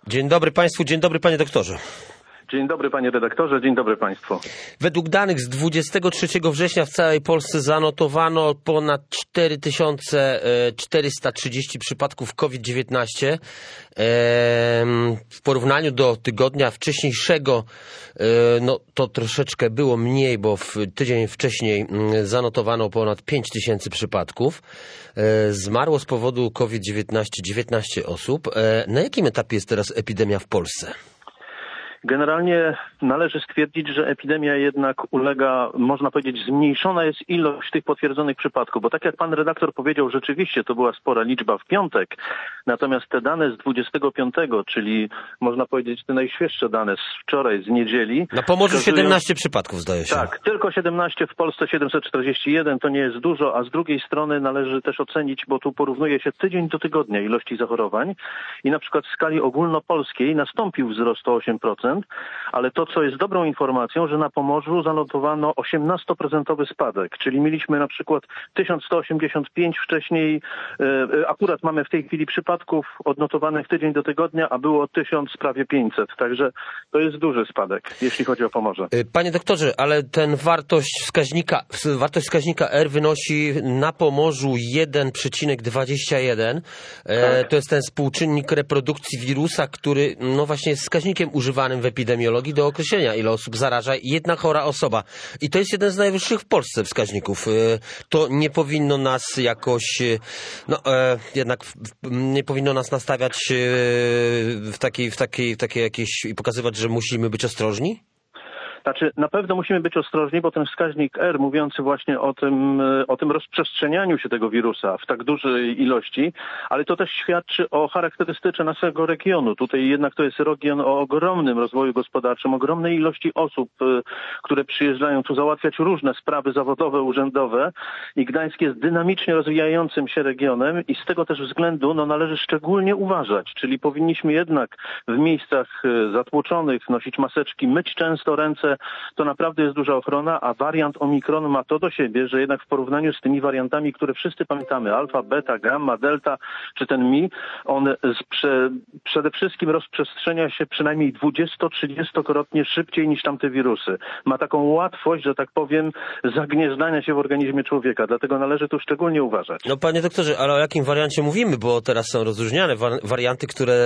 Dzień dobry Państwu, dzień dobry Panie doktorze. Dzień dobry Panie redaktorze, dzień dobry Państwu. Według danych z 23 września w całej Polsce zanotowano ponad 4430 przypadków COVID-19. W porównaniu do tygodnia wcześniejszego to troszeczkę było mniej, bo tydzień wcześniej zanotowano ponad 5000 przypadków. Zmarło z powodu COVID-19 19 osób. Na jakim etapie jest teraz epidemia w Polsce? Generalnie należy stwierdzić, że epidemia jednak ulega, można powiedzieć, zmniejszona jest ilość tych potwierdzonych przypadków, bo tak jak pan redaktor powiedział, rzeczywiście to była spora liczba w piątek, natomiast te dane z 25, czyli można powiedzieć te najświeższe dane z wczoraj, z niedzieli. Na Pomorzu 17 przypadków zdaje się. Tak, tylko 17, w Polsce 741, to nie jest dużo, a z drugiej strony należy też ocenić, bo tu porównuje się tydzień do tygodnia ilości zachorowań i na przykład w skali ogólnopolskiej nastąpił wzrost o 8%, ale to, co jest dobrą informacją, że na Pomorzu zanotowano 18% spadek, czyli mieliśmy na przykład 1185 wcześniej, akurat mamy w tej chwili przypadków odnotowanych tydzień do tygodnia, a było 1000 prawie 500, także to jest duży spadek, jeśli chodzi o Pomorze. Panie doktorze, ale wartość wskaźnika R wynosi na Pomorzu 1,21. Tak. To jest ten współczynnik reprodukcji wirusa, który właśnie jest wskaźnikiem używanym w epidemiologii do określenia, ile osób zaraża jedna chora osoba. I to jest jeden z najwyższych w Polsce wskaźników. To nie powinno nas jakoś, jednak nie powinno nas nastawiać w takiej jakiejś i pokazywać, że musimy być ostrożni? Znaczy, na pewno musimy być ostrożni, bo ten wskaźnik R mówiący właśnie o tym rozprzestrzenianiu się tego wirusa w tak dużej ilości, ale to też świadczy o charakterystyce naszego regionu. Tutaj jednak to jest region o ogromnym rozwoju gospodarczym, ogromnej ilości osób, które przyjeżdżają tu załatwiać różne sprawy zawodowe, urzędowe i Gdańsk jest dynamicznie rozwijającym się regionem i z tego też względu należy szczególnie uważać, czyli powinniśmy jednak w miejscach zatłoczonych nosić maseczki, myć często ręce. To naprawdę jest duża ochrona, a wariant Omikron ma to do siebie, że jednak w porównaniu z tymi wariantami, które wszyscy pamiętamy, alfa, beta, gamma, delta, czy ten mi, on przede wszystkim rozprzestrzenia się przynajmniej 20-30-krotnie szybciej niż tamte wirusy. Ma taką łatwość, że tak powiem, zagnieżdżania się w organizmie człowieka, dlatego należy tu szczególnie uważać. No panie doktorze, ale o jakim wariancie mówimy, bo teraz są rozróżniane warianty,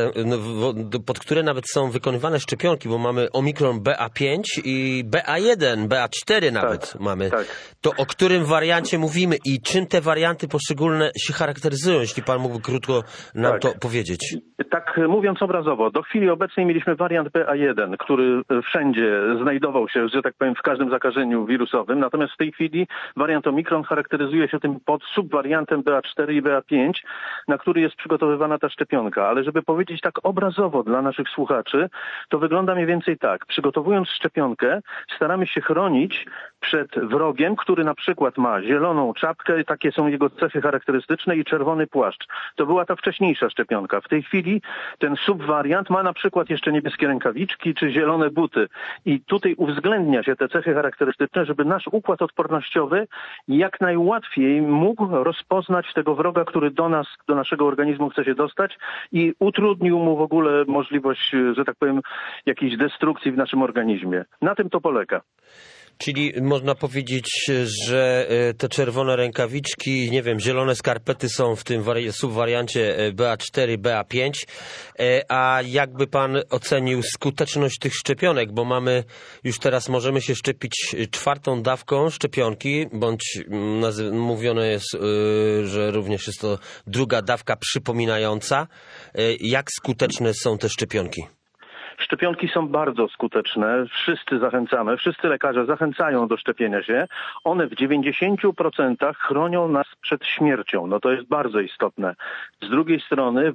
pod które nawet są wykonywane szczepionki, bo mamy Omikron BA5 i BA1, BA4 nawet mamy. Tak. To o którym wariancie mówimy i czym te warianty poszczególne się charakteryzują, jeśli pan mógłby krótko nam to powiedzieć? Tak mówiąc obrazowo, do chwili obecnej mieliśmy wariant BA1, który wszędzie znajdował się, że tak powiem, w każdym zakażeniu wirusowym, natomiast w tej chwili wariant Omikron charakteryzuje się tym subwariantem BA4 i BA5, na który jest przygotowywana ta szczepionka. Ale żeby powiedzieć tak obrazowo dla naszych słuchaczy, to wygląda mniej więcej tak. Przygotowując szczepionkę, staramy się chronić przed wrogiem, który na przykład ma zieloną czapkę, takie są jego cechy charakterystyczne, i czerwony płaszcz. To była ta wcześniejsza szczepionka. W tej chwili ten subwariant ma na przykład jeszcze niebieskie rękawiczki czy zielone buty. I tutaj uwzględnia się te cechy charakterystyczne, żeby nasz układ odpornościowy jak najłatwiej mógł rozpoznać tego wroga, który do naszego organizmu chce się dostać i utrudnił mu w ogóle możliwość, że tak powiem, jakiejś destrukcji w naszym organizmie. Na tym to polega. Czyli można powiedzieć, że te czerwone rękawiczki, nie wiem, zielone skarpety są w tym subwariancie BA4, BA5. A jakby pan ocenił skuteczność tych szczepionek? Bo już teraz możemy się szczepić 4. dawką szczepionki, bądź mówione jest, że również jest to 2. dawka przypominająca. Jak skuteczne są te szczepionki? Szczepionki są bardzo skuteczne, wszyscy lekarze zachęcają do szczepienia się. One w 90% chronią nas przed śmiercią, no to jest bardzo istotne. Z drugiej strony w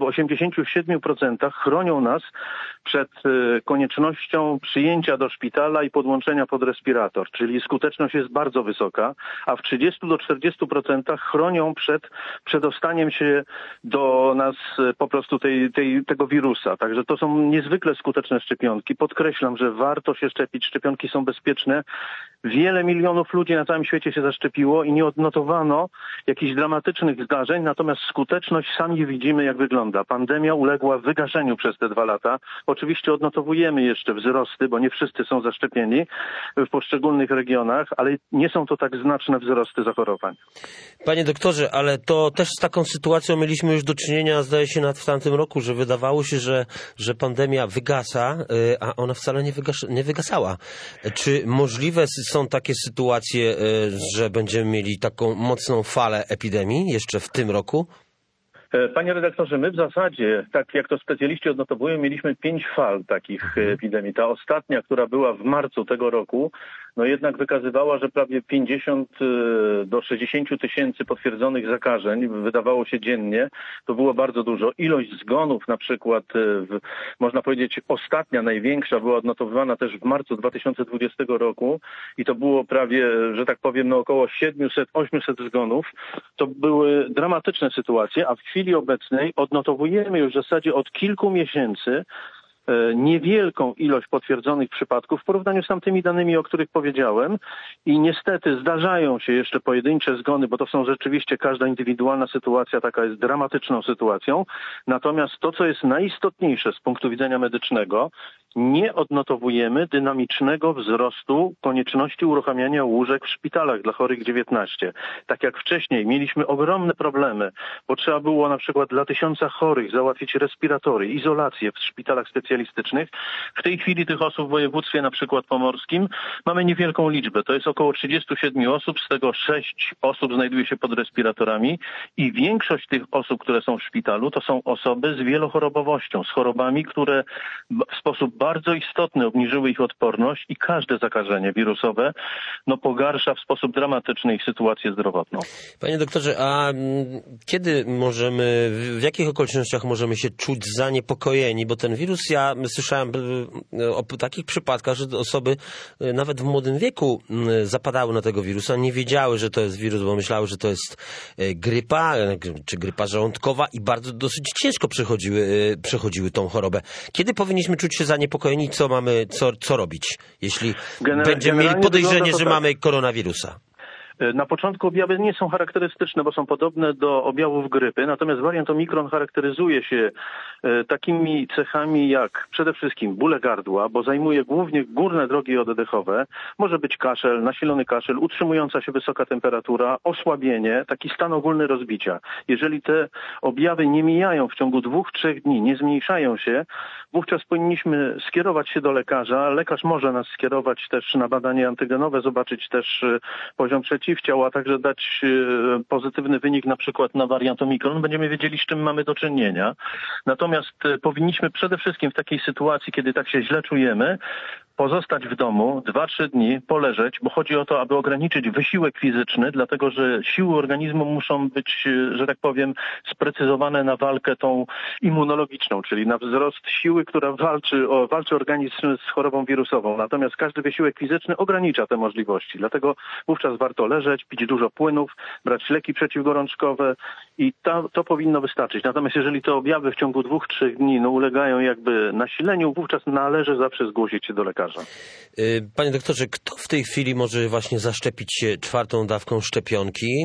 87% chronią nas przed koniecznością przyjęcia do szpitala i podłączenia pod respirator, czyli skuteczność jest bardzo wysoka, a w 30-40% chronią przed przedostaniem się do nas po prostu tego wirusa. Także to są niezwykle skuteczne szczepionki. Podkreślam, że warto się szczepić, szczepionki są bezpieczne. Wiele milionów ludzi na całym świecie się zaszczepiło i nie odnotowano jakichś dramatycznych zdarzeń, natomiast skuteczność sami widzimy, jak wygląda. Pandemia uległa wygaszeniu przez te 2 lata. Oczywiście odnotowujemy jeszcze wzrosty, bo nie wszyscy są zaszczepieni w poszczególnych regionach, ale nie są to tak znaczne wzrosty zachorowań. Panie doktorze, ale to też z taką sytuacją mieliśmy już do czynienia, zdaje się, w tamtym roku, że wydawało się, że pandemia wygasa, a ona wcale nie wygasała. Czy możliwe są takie sytuacje, że będziemy mieli taką mocną falę epidemii jeszcze w tym roku? Panie redaktorze, my w zasadzie, tak jak to specjaliści odnotowują, mieliśmy 5 fal takich epidemii. Ta ostatnia, która była w marcu tego roku, no jednak wykazywała, że prawie 50 do 60 tysięcy potwierdzonych zakażeń wydawało się dziennie. To było bardzo dużo. Ilość zgonów na przykład, można powiedzieć, ostatnia, największa była odnotowywana też w marcu 2020 roku i to było prawie, że tak powiem, no około 700-800 zgonów. To były dramatyczne sytuacje, a w chwili obecnej odnotowujemy już w zasadzie od kilku miesięcy niewielką ilość potwierdzonych przypadków w porównaniu z tamtymi danymi, o których powiedziałem, i niestety zdarzają się jeszcze pojedyncze zgony, bo to są rzeczywiście, każda indywidualna sytuacja taka jest dramatyczną sytuacją. Natomiast to, co jest najistotniejsze z punktu widzenia medycznego, nie odnotowujemy dynamicznego wzrostu konieczności uruchamiania łóżek w szpitalach dla chorych 19. Tak jak wcześniej mieliśmy ogromne problemy, bo trzeba było na przykład dla 1000 chorych załatwić respiratory, izolację w szpitalach specjalistycznych. W tej chwili tych osób w województwie na przykład pomorskim mamy niewielką liczbę. To jest około 37 osób, z tego 6 osób znajduje się pod respiratorami i większość tych osób, które są w szpitalu, to są osoby z wielochorobowością, z chorobami, które w sposób bardzo istotny obniżyły ich odporność i każde zakażenie wirusowe pogarsza w sposób dramatyczny ich sytuację zdrowotną. Panie doktorze, a kiedy możemy, w jakich okolicznościach możemy się czuć zaniepokojeni? Bo ten wirus, ja słyszałem o takich przypadkach, że osoby nawet w młodym wieku zapadały na tego wirusa, nie wiedziały, że to jest wirus, bo myślały, że to jest grypa, czy grypa żołądkowa i dosyć ciężko przechodziły tą chorobę. Kiedy powinniśmy czuć się zaniepokojeni? Co robić, jeśli będziemy mieli podejrzenie, że mamy koronawirusa? Na początku objawy nie są charakterystyczne, bo są podobne do objawów grypy, natomiast wariant Omikron charakteryzuje się takimi cechami jak przede wszystkim bóle gardła, bo zajmuje głównie górne drogi oddechowe, może być kaszel, nasilony kaszel, utrzymująca się wysoka temperatura, osłabienie, taki stan ogólny rozbicia. Jeżeli te objawy nie mijają w ciągu 2-3 dni, nie zmniejszają się, wówczas powinniśmy skierować się do lekarza. Lekarz może nas skierować też na badanie antygenowe, zobaczyć też poziom przeciwciał, a także dać pozytywny wynik na przykład na wariant Omikron. Będziemy wiedzieli, z czym mamy do czynienia. Natomiast powinniśmy przede wszystkim w takiej sytuacji, kiedy tak się źle czujemy, pozostać w domu 2-3 dni, poleżeć, bo chodzi o to, aby ograniczyć wysiłek fizyczny, dlatego że siły organizmu muszą być, że tak powiem, sprecyzowane na walkę tą immunologiczną, czyli na wzrost siły, która walczy organizm z chorobą wirusową. Natomiast każdy wysiłek fizyczny ogranicza te możliwości. Dlatego wówczas warto leżeć, pić dużo płynów, brać leki przeciwgorączkowe i to powinno wystarczyć. Natomiast jeżeli te objawy w ciągu 2-3 dni ulegają jakby nasileniu, wówczas należy zawsze zgłosić się do lekarza. Panie doktorze, kto w tej chwili może właśnie zaszczepić się 4. dawką szczepionki?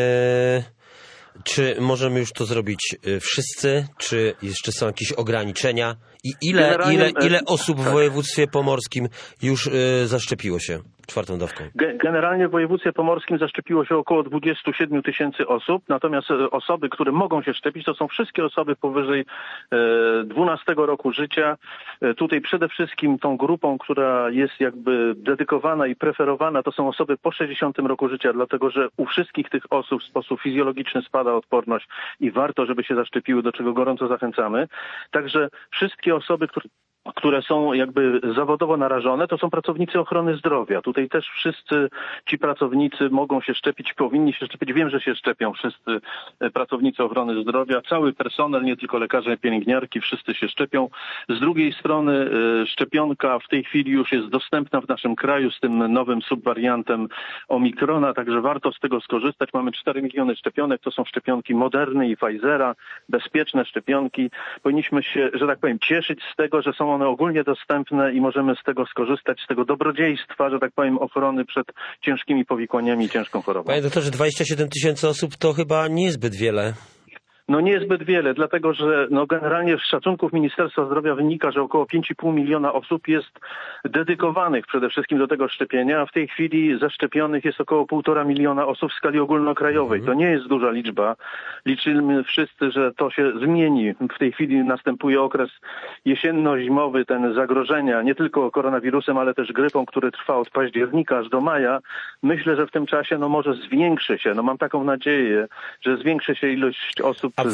Czy możemy już to zrobić wszyscy? Czy jeszcze są jakieś ograniczenia? I ile osób w województwie pomorskim już zaszczepiło się 4. dawką? Generalnie w województwie pomorskim zaszczepiło się około 27 tysięcy osób, natomiast osoby, które mogą się szczepić, to są wszystkie osoby powyżej 12 roku życia. Tutaj przede wszystkim tą grupą, która jest jakby dedykowana i preferowana, to są osoby po 60 roku życia, dlatego że u wszystkich tych osób w sposób fizjologiczny spada odporność i warto, żeby się zaszczepiły, do czego gorąco zachęcamy. Także wszystkie osoby, które są jakby zawodowo narażone, to są pracownicy ochrony zdrowia. Tutaj też wszyscy ci pracownicy mogą się szczepić, powinni się szczepić. Wiem, że się szczepią wszyscy pracownicy ochrony zdrowia, cały personel, nie tylko lekarze, pielęgniarki, wszyscy się szczepią. Z drugiej strony szczepionka w tej chwili już jest dostępna w naszym kraju z tym nowym subwariantem Omikrona, także warto z tego skorzystać. Mamy 4 miliony szczepionek, to są szczepionki Moderny i Pfizera, bezpieczne szczepionki. Powinniśmy się, że tak powiem, cieszyć z tego, że są one one ogólnie dostępne i możemy z tego skorzystać, z tego dobrodziejstwa, że tak powiem, ochrony przed ciężkimi powikłaniami i ciężką chorobą. Panie doktorze, 27 000 osób to chyba niezbyt wiele. No niezbyt wiele, dlatego że generalnie z szacunków Ministerstwa Zdrowia wynika, że około 5,5 miliona osób jest dedykowanych przede wszystkim do tego szczepienia, a w tej chwili zaszczepionych jest około 1,5 miliona osób w skali ogólnokrajowej. To nie jest duża liczba. Liczymy wszyscy, że to się zmieni. W tej chwili następuje okres jesienno-zimowy, ten zagrożenia nie tylko koronawirusem, ale też grypą, który trwa od października aż do maja. Myślę, że w tym czasie może zwiększy się, mam taką nadzieję, że zwiększy się ilość osób. A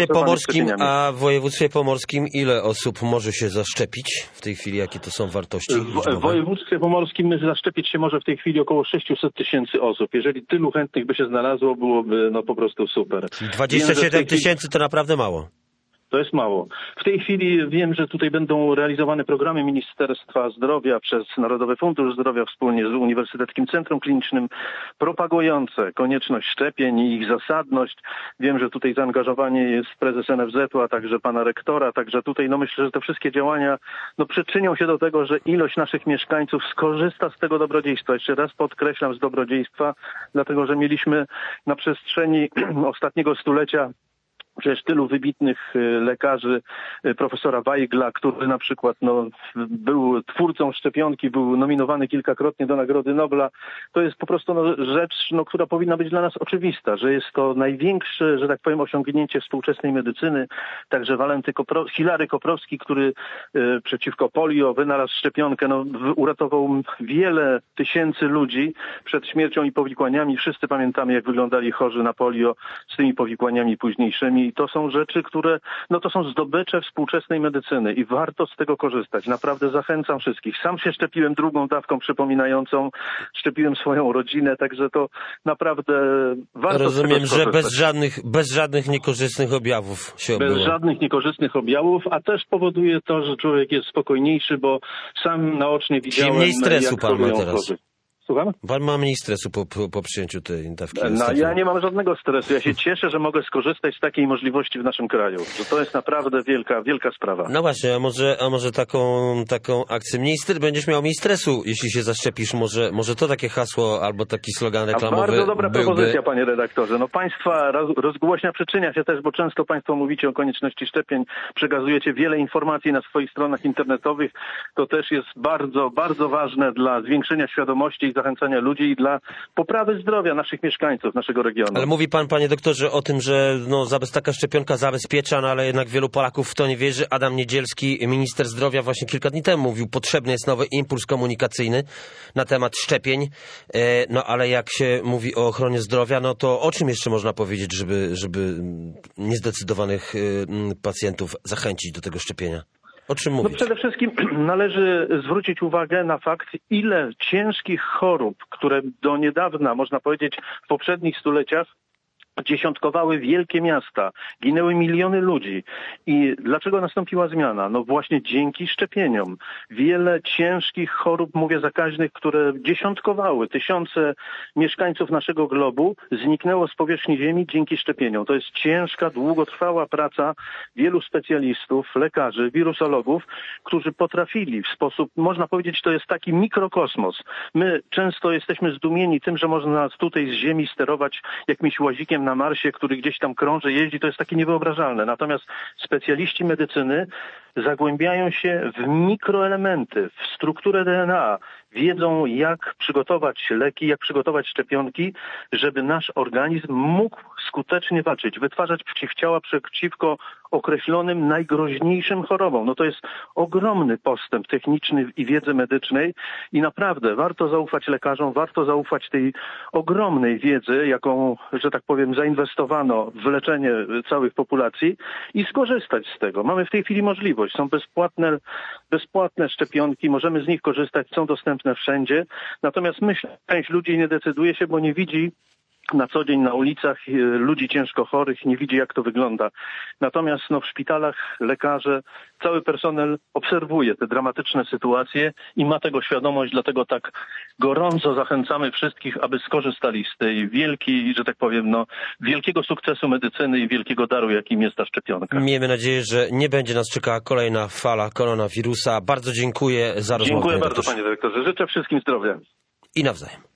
w województwie pomorskim ile osób może się zaszczepić w tej chwili? Jakie to są wartości liczbowe? W województwie pomorskim zaszczepić się może w tej chwili około 600 000 osób. Jeżeli tylu chętnych by się znalazło, byłoby po prostu super. 27 000 to naprawdę mało. To jest mało. W tej chwili wiem, że tutaj będą realizowane programy Ministerstwa Zdrowia przez Narodowy Fundusz Zdrowia wspólnie z Uniwersyteckim Centrum Klinicznym propagujące konieczność szczepień i ich zasadność. Wiem, że tutaj zaangażowanie jest prezes NFZ-u, a także pana rektora, także tutaj myślę, że te wszystkie działania przyczynią się do tego, że ilość naszych mieszkańców skorzysta z tego dobrodziejstwa. Jeszcze raz podkreślam, z dobrodziejstwa, dlatego że mieliśmy na przestrzeni ostatniego stulecia przecież tylu wybitnych lekarzy, profesora Weigla, który na przykład był twórcą szczepionki, był nominowany kilkakrotnie do Nagrody Nobla. To jest po prostu rzecz, która powinna być dla nas oczywista, że jest to największe, że tak powiem, osiągnięcie współczesnej medycyny. Także Hilary Koprowski, który przeciwko polio wynalazł szczepionkę, uratował wiele tysięcy ludzi przed śmiercią i powikłaniami. Wszyscy pamiętamy, jak wyglądali chorzy na polio z tymi powikłaniami późniejszymi. I to są rzeczy, które, to są zdobycze współczesnej medycyny i warto z tego korzystać. Naprawdę zachęcam wszystkich. Sam się szczepiłem drugą dawką przypominającą, szczepiłem swoją rodzinę, także to naprawdę warto. Rozumiem, że bez żadnych niekorzystnych objawów się obyło. Bez żadnych niekorzystnych objawów, a też powoduje to, że człowiek jest spokojniejszy, bo sam naocznie widziałem, mniej stresu jak pan ma chorują teraz. chorzy. Słucham? Pan ma mniej stresu po przyjęciu tej dawki. Ja nie mam żadnego stresu. Ja się cieszę, że mogę skorzystać z takiej możliwości w naszym kraju. Że to jest naprawdę wielka sprawa. No właśnie, a może taką akcję będziesz miał mniej stresu, jeśli się zaszczepisz. Może to takie hasło albo taki slogan reklamowy. Bardzo dobra byłby... propozycja, panie redaktorze. Państwa rozgłośnia przyczynia się też, bo często państwo mówicie o konieczności szczepień, przekazujecie wiele informacji na swoich stronach internetowych. To też jest bardzo, bardzo ważne dla zwiększenia świadomości i zachęcania ludzi i dla poprawy zdrowia naszych mieszkańców, naszego regionu. Ale mówi pan, panie doktorze, o tym, że taka szczepionka zabezpiecza, ale jednak wielu Polaków w to nie wierzy. Adam Niedzielski, minister zdrowia, właśnie kilka dni temu mówił, potrzebny jest nowy impuls komunikacyjny na temat szczepień. Ale jak się mówi o ochronie zdrowia, to o czym jeszcze można powiedzieć, żeby niezdecydowanych pacjentów zachęcić do tego szczepienia? O czym mówić? Przede wszystkim należy zwrócić uwagę na fakt, ile ciężkich chorób, które do niedawna, można powiedzieć, w poprzednich stuleciach dziesiątkowały wielkie miasta, ginęły miliony ludzi. I dlaczego nastąpiła zmiana? Właśnie dzięki szczepieniom. Wiele ciężkich chorób, zakaźnych, które dziesiątkowały tysiące mieszkańców naszego globu, zniknęło z powierzchni ziemi dzięki szczepieniom. To jest ciężka, długotrwała praca wielu specjalistów, lekarzy, wirusologów, którzy potrafili w sposób, można powiedzieć, to jest taki mikrokosmos. My często jesteśmy zdumieni tym, że można tutaj z ziemi sterować jakimś łazikiem na Marsie, który gdzieś tam krąży, jeździ, to jest takie niewyobrażalne. Natomiast specjaliści medycyny zagłębiają się w mikroelementy, w strukturę DNA, wiedzą, jak przygotować leki, jak przygotować szczepionki, żeby nasz organizm mógł skutecznie walczyć, wytwarzać przeciwciała przeciwko określonym, najgroźniejszym chorobom. To jest ogromny postęp techniczny i wiedzy medycznej i naprawdę warto zaufać lekarzom, warto zaufać tej ogromnej wiedzy, jaką, że tak powiem, zainwestowano w leczenie całych populacji i skorzystać z tego. Mamy w tej chwili możliwość. Są bezpłatne szczepionki, możemy z nich korzystać, są dostępne wszędzie. Natomiast myślę, że część ludzi nie decyduje się, bo nie widzi na co dzień na ulicach ludzi ciężko chorych, nie widzi, jak to wygląda. Natomiast w szpitalach lekarze, cały personel obserwuje te dramatyczne sytuacje i ma tego świadomość, dlatego tak gorąco zachęcamy wszystkich, aby skorzystali z tej wielkiej, że tak powiem, wielkiego sukcesu medycyny i wielkiego daru, jakim jest ta szczepionka. Miejmy nadzieję, że nie będzie nas czekała kolejna fala koronawirusa. Bardzo dziękuję za rozmowę. Dziękuję bardzo, panie dyrektorze. Życzę wszystkim zdrowia. I nawzajem.